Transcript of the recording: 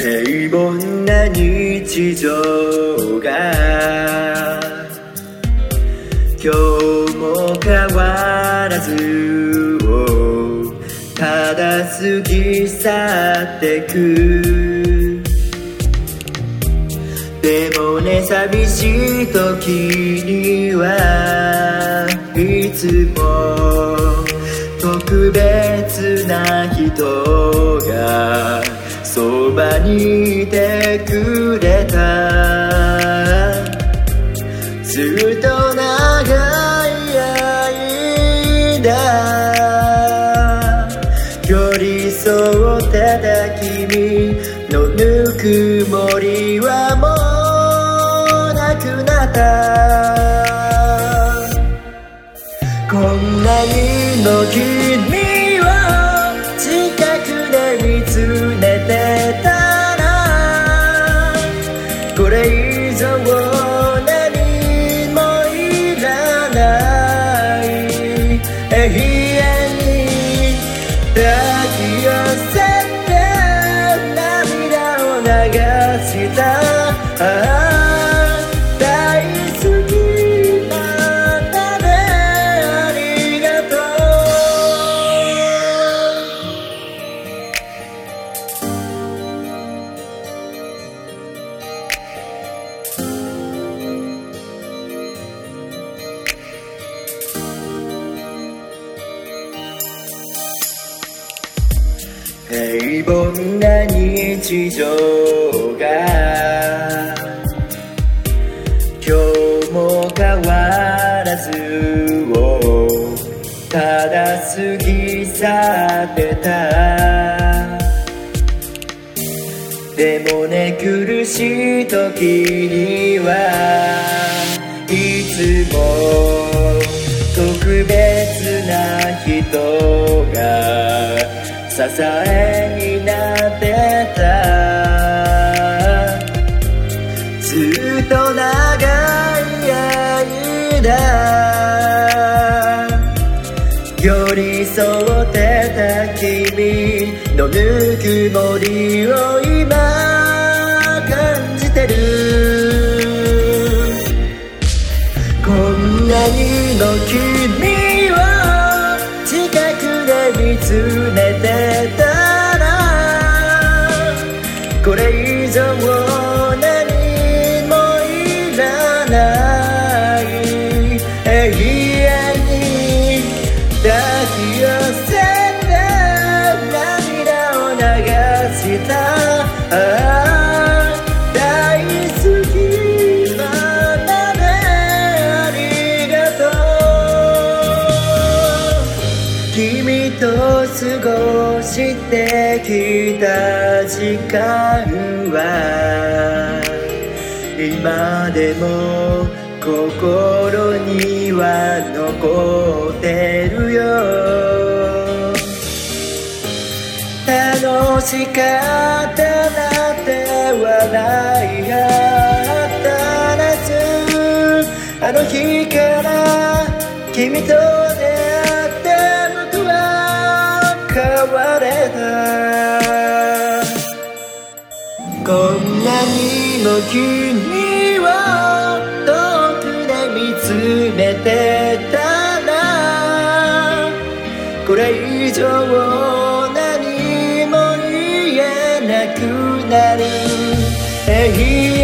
平凡な日常が今日も変わらずをただ過ぎ去ってく。でもね、寂しい時にはいつも特別な人がそばにいてくれた。ずっと長い間寄り添ってた君のぬくもりはもうなくなった。こんなにも君を近くで見つめてたらこれ以上何もいらない。永遠に抱き寄せて涙を流した大好きなね、ありがと平凡な日常が今日も変わらずをただ過ぎ去ってた。でもね、苦しい時にはいつも特別な人が支えになってた。ずっと長い間寄り添ってた君のぬくもりを今感じてる。こんなにも君を近くで見つめてたらこれ以上何もいらない。永遠に抱き寄せて涙を流した大好きなね、ありがとう。君と過ごしてきた時間は今でも心には残ってるよ。楽しかったなって笑い合った夏、あの日から君と出会って僕は変われた。こんなにも君を遠くで見つめてたらこれ以上何も言えなくなる。永